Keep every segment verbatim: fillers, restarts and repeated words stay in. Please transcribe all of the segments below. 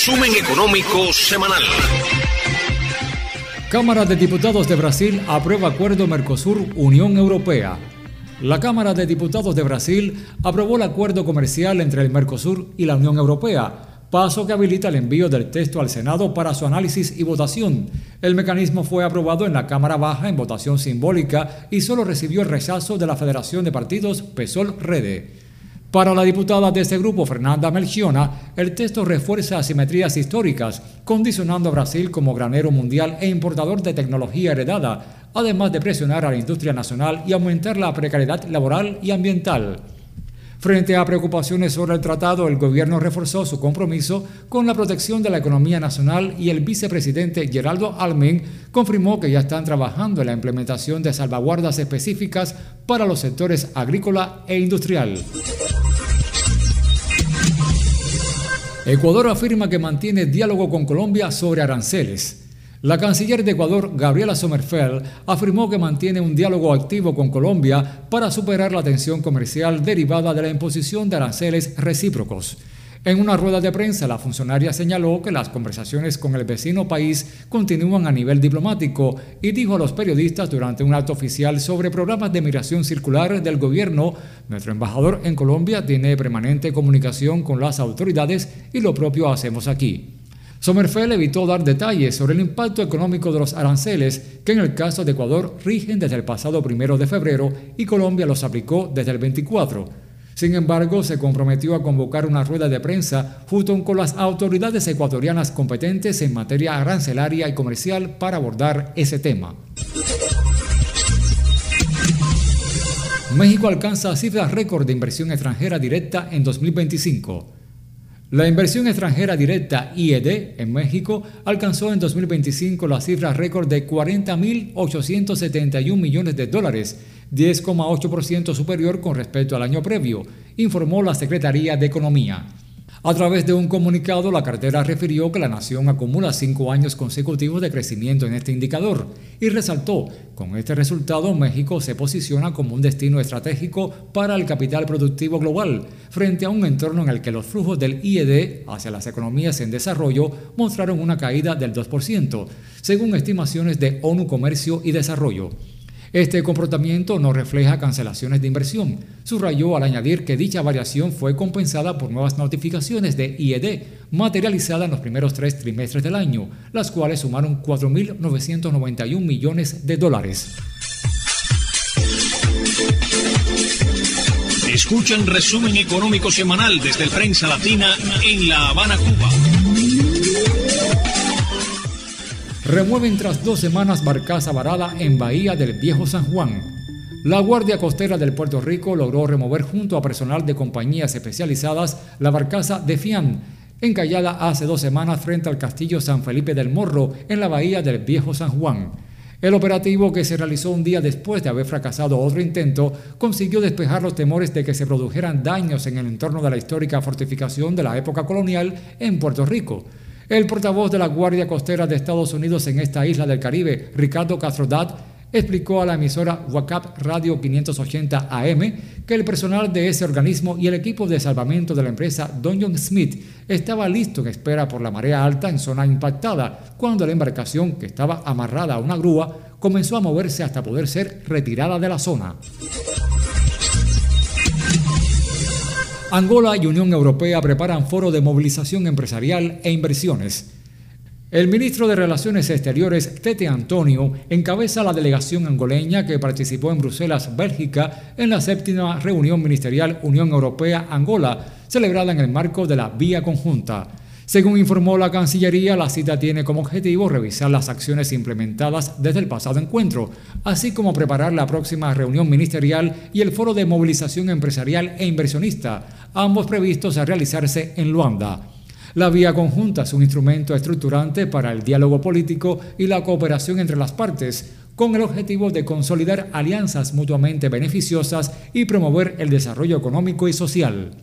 Resumen económico semanal. Cámara de Diputados de Brasil aprueba acuerdo Mercosur-Unión Europea. La Cámara de Diputados de Brasil aprobó el acuerdo comercial entre el Mercosur y la Unión Europea, paso que habilita el envío del texto al Senado para su análisis y votación. El mecanismo fue aprobado en la Cámara Baja en votación simbólica y solo recibió el rechazo de la Federación de Partidos PSOL-Rede. Para la diputada de este grupo, Fernanda Melchiona, el texto refuerza asimetrías históricas, condicionando a Brasil como granero mundial e importador de tecnología heredada, además de presionar a la industria nacional y aumentar la precariedad laboral y ambiental. Frente a preocupaciones sobre el tratado, el gobierno reforzó su compromiso con la protección de la economía nacional y el vicepresidente Geraldo Alckmin confirmó que ya están trabajando en la implementación de salvaguardas específicas para los sectores agrícola e industrial. Ecuador afirma que mantiene diálogo con Colombia sobre aranceles. La canciller de Ecuador, Gabriela Sommerfeld, afirmó que mantiene un diálogo activo con Colombia para superar la tensión comercial derivada de la imposición de aranceles recíprocos. En una rueda de prensa, la funcionaria señaló que las conversaciones con el vecino país continúan a nivel diplomático y dijo a los periodistas durante un acto oficial sobre programas de migración circular del gobierno: nuestro embajador en Colombia tiene permanente comunicación con las autoridades y lo propio hacemos aquí. Sommerfeld evitó dar detalles sobre el impacto económico de los aranceles, que en el caso de Ecuador rigen desde el pasado primero de febrero y Colombia los aplicó desde el veinticuatro. Sin embargo, se comprometió a convocar una rueda de prensa junto con las autoridades ecuatorianas competentes en materia arancelaria y comercial para abordar ese tema. México alcanza cifras récord de inversión extranjera directa en dos mil veinticinco. La inversión extranjera directa I E D en México alcanzó en dos mil veinticinco la cifra récord de cuarenta mil ochocientos setenta y un millones de dólares, diez coma ocho por ciento superior con respecto al año previo, informó la Secretaría de Economía. A través de un comunicado, la cartera refirió que la nación acumula cinco años consecutivos de crecimiento en este indicador y resaltó: con este resultado, México se posiciona como un destino estratégico para el capital productivo global, frente a un entorno en el que los flujos del I E D hacia las economías en desarrollo mostraron una caída del dos por ciento, según estimaciones de ONU Comercio y Desarrollo. Este comportamiento no refleja cancelaciones de inversión, subrayó al añadir que dicha variación fue compensada por nuevas notificaciones de I E D materializadas en los primeros tres trimestres del año, las cuales sumaron cuatro mil novecientos noventa y un millones de dólares. Escuchan Resumen Económico Semanal desde el Prensa Latina en La Habana, Cuba. Remueven tras dos semanas barcaza varada en Bahía del Viejo San Juan. La Guardia Costera del Puerto Rico logró remover junto a personal de compañías especializadas la barcaza Defiant, encallada hace dos semanas frente al Castillo San Felipe del Morro en la Bahía del Viejo San Juan. El operativo, que se realizó un día después de haber fracasado otro intento, consiguió despejar los temores de que se produjeran daños en el entorno de la histórica fortificación de la época colonial en Puerto Rico. El portavoz de la Guardia Costera de Estados Unidos en esta isla del Caribe, Ricardo Castrodat, explicó a la emisora WACAP Radio quinientos ochenta A M que el personal de ese organismo y el equipo de salvamento de la empresa Don Smith estaba listo en espera por la marea alta en zona impactada, cuando la embarcación, que estaba amarrada a una grúa, comenzó a moverse hasta poder ser retirada de la zona. Angola y Unión Europea preparan foro de movilización empresarial e inversiones. El ministro de Relaciones Exteriores, Tete Antonio, encabeza la delegación angoleña que participó en Bruselas, Bélgica, en la séptima reunión ministerial Unión Europea-Angola, celebrada en el marco de la Vía Conjunta. Según informó la Cancillería, la cita tiene como objetivo revisar las acciones implementadas desde el pasado encuentro, así como preparar la próxima reunión ministerial y el foro de movilización empresarial e inversionista, ambos previstos a realizarse en Luanda. La Vía Conjunta es un instrumento estructurante para el diálogo político y la cooperación entre las partes, con el objetivo de consolidar alianzas mutuamente beneficiosas y promover el desarrollo económico y social.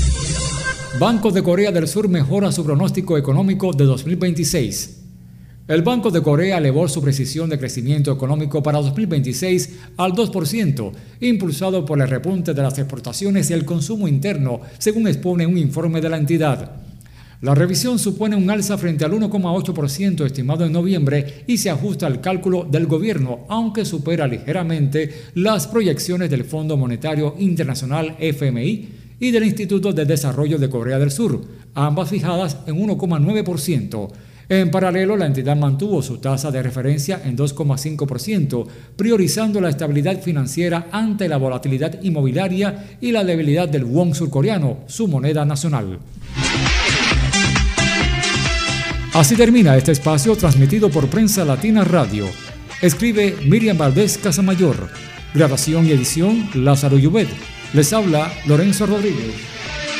Banco de Corea del Sur mejora su pronóstico económico de dos mil veintiséis. El Banco de Corea elevó su precisión de crecimiento económico para dos mil veintiséis al dos por ciento, impulsado por el repunte de las exportaciones y el consumo interno, según expone un informe de la entidad. La revisión supone un alza frente al uno coma ocho por ciento estimado en noviembre y se ajusta al cálculo del gobierno, aunque supera ligeramente las proyecciones del Fondo Monetario Internacional F M I y del Instituto de Desarrollo de Corea del Sur, ambas fijadas en uno coma nueve por ciento. En paralelo, la entidad mantuvo su tasa de referencia en dos coma cinco por ciento, priorizando la estabilidad financiera ante la volatilidad inmobiliaria y la debilidad del won surcoreano, su moneda nacional. Así termina este espacio transmitido por Prensa Latina Radio. Escribe Miriam Valdés Casamayor. Grabación y edición Lázaro Llubet. Les habla Lorenzo Rodríguez.